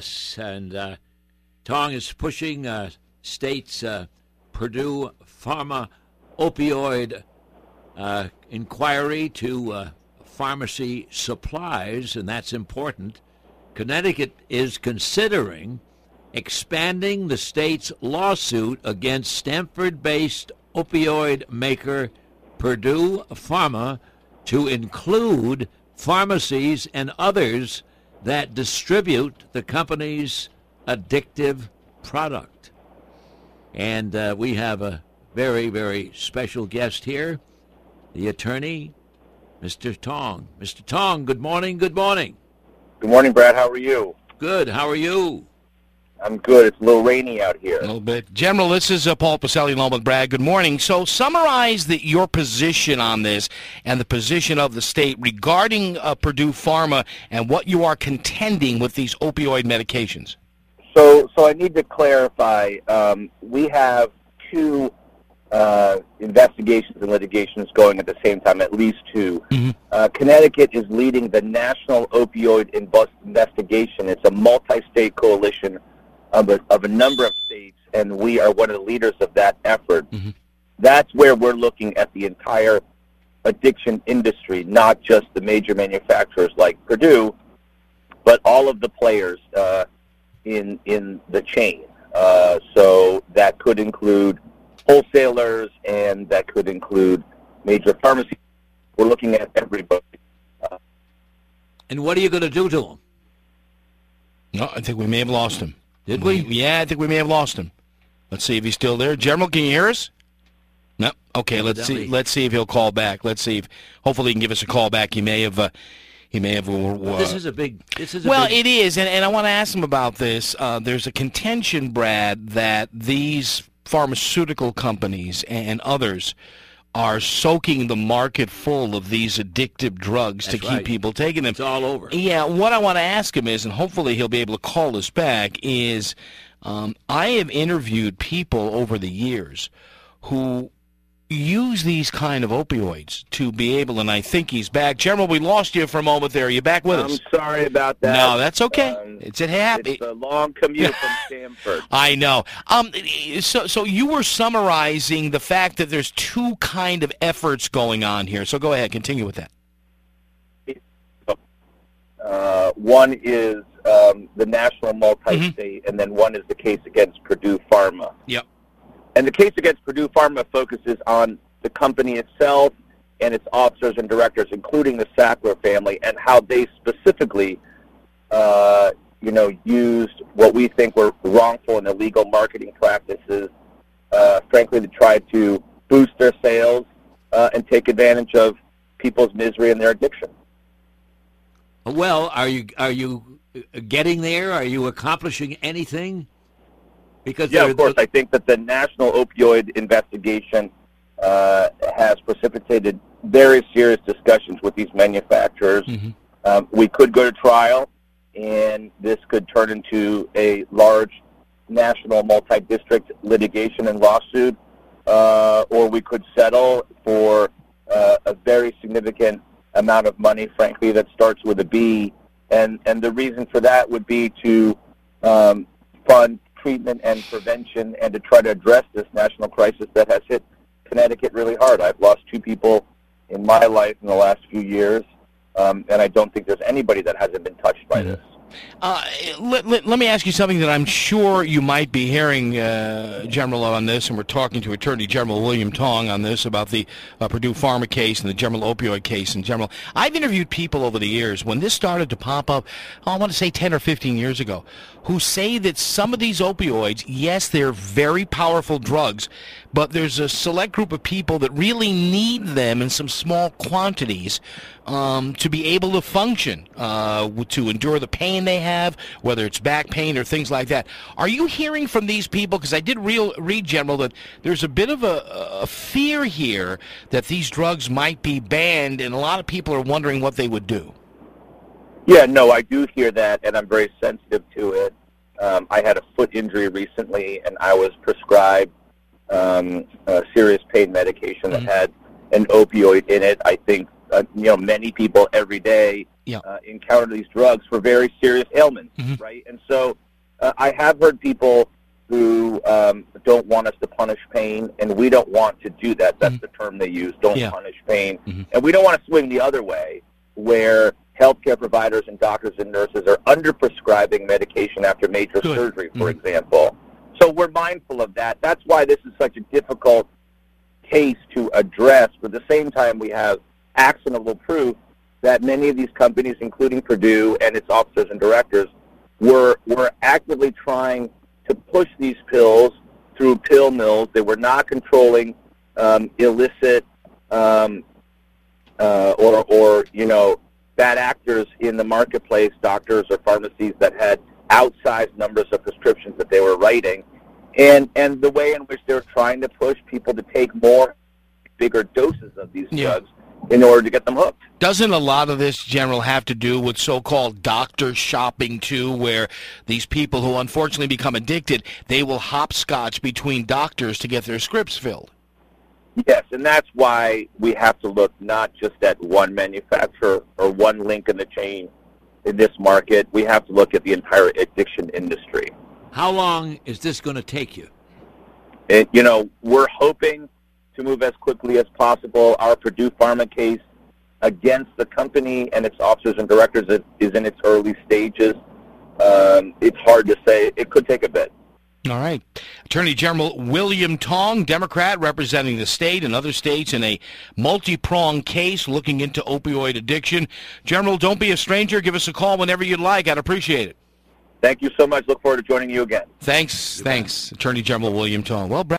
Yes, and Tong is pushing states' Purdue Pharma opioid inquiry to pharmacy supplies, and that's important. Connecticut is considering expanding the state's lawsuit against Stanford-based opioid maker Purdue Pharma to include pharmacies and others that distribute the company's addictive product. And we have a very, very special guest here, the attorney, Mr. Tong. Mr. Tong, good morning, good morning. Good morning, Brad. How are you? Good. How are you? I'm good. It's a little rainy out here. A little bit. General, this is Paul Pacelli along with Brad. Good morning. So summarize your position on this and the position of the state regarding Purdue Pharma and what you are contending with these opioid medications. So I need to clarify. We have two investigations and litigations going at the same time, at least two. Mm-hmm. Connecticut is leading the National Opioid Investigation. It's a multi-state coalition of a number of states, and we are one of the leaders of that effort. Mm-hmm. That's where we're looking at the entire addiction industry, not just the major manufacturers like Purdue, but all of the players in the chain. So that could include wholesalers, and that could include major pharmacies. We're looking at everybody. And what are you going to do to them? No, I think we may have lost him. Did we? Yeah, I think we may have lost him. Let's see if he's still there. General, can you hear us? No. Okay, let's see. Let's see if he'll call back. Let's see if hopefully he can give us a call back. He may have. This is a big. It is, and I want to ask him about this. There's a contention, Brad, that these pharmaceutical companies and others are soaking the market full of these addictive drugs to keep people taking them. It's all over. Yeah, what I want to ask him is, and hopefully he'll be able to call us back, is I have interviewed people over the years who use these kind of opioids to be able, and I think he's back. General, we lost you for a moment there. Are you back with us? I'm sorry about that. No, that's okay. It's happy. It's a long commute from Stanford. I know. So you were summarizing the fact that there's two kind of efforts going on here. So go ahead, continue with that. One is the national multi-state, and then one is the case against Purdue Pharma. Yep. And the case against Purdue Pharma focuses on the company itself and its officers and directors, including the Sackler family, and how they specifically, used what we think were wrongful and illegal marketing practices, frankly, to try to boost their sales and take advantage of people's misery and their addiction. Well, are you getting there? Are you accomplishing anything? Because of course. I think that the National Opioid Investigation has precipitated very serious discussions with these manufacturers. Mm-hmm. We could go to trial, and this could turn into a large national multi-district litigation and lawsuit, or we could settle for a very significant amount of money, frankly, that starts with a B. And the reason for that would be to fund treatment and prevention and to try to address this national crisis that has hit Connecticut really hard. I've lost two people in my life in the last few years, and I don't think there's anybody that hasn't been touched by this. Let me ask you something that I'm sure you might be hearing, General, on this, and we're talking to Attorney General William Tong on this about the Purdue Pharma case and the general opioid case in general. I've interviewed people over the years, when this started to pop up, I want to say 10 or 15 years ago, who say that some of these opioids, yes, they're very powerful drugs, but there's a select group of people that really need them in some small quantities to be able to function, to endure the pain they have, whether it's back pain or things like that. Are you hearing from these people? Because I did read, General, that there's a bit of a fear here that these drugs might be banned, and a lot of people are wondering what they would do. Yeah, no, I do hear that, and I'm very sensitive to it. I had a foot injury recently, and I was prescribed a serious pain medication that had an opioid in it. I think many people every day encounter these drugs for very serious ailments, right? And so I have heard people who don't want us to punish pain, and we don't want to do that. That's the term they use, don't punish pain. And we don't want to swing the other way, where healthcare providers and doctors and nurses are under-prescribing medication after major surgery, for example. So we're mindful of that. That's why this is such a difficult case to address. But at the same time, we have actionable proof that many of these companies, including Purdue and its officers and directors, were actively trying to push these pills through pill mills. They were not controlling illicit or bad actors in the marketplace, doctors or pharmacies that had outsized numbers of prescriptions that they were writing, and the way in which they're trying to push people to take more, bigger doses of these drugs in order to get them hooked. Doesn't a lot of this, General, have to do with so-called doctor shopping, too, where these people who unfortunately become addicted, they will hopscotch between doctors to get their scripts filled? Yes, and that's why we have to look not just at one manufacturer or one link in the chain in this market. We have to look at the entire addiction industry. How long is this going to take you? We're hoping to move as quickly as possible. Our Purdue Pharma case against the company and its officers and directors is in its early stages. It's hard to say. It could take a bit. All right. Attorney General William Tong, Democrat, representing the state and other states in a multi-pronged case looking into opioid addiction. General, don't be a stranger. Give us a call whenever you'd like. I'd appreciate it. Thank you so much. Look forward to joining you again. Thanks. Attorney General William Tong. Well, Brett.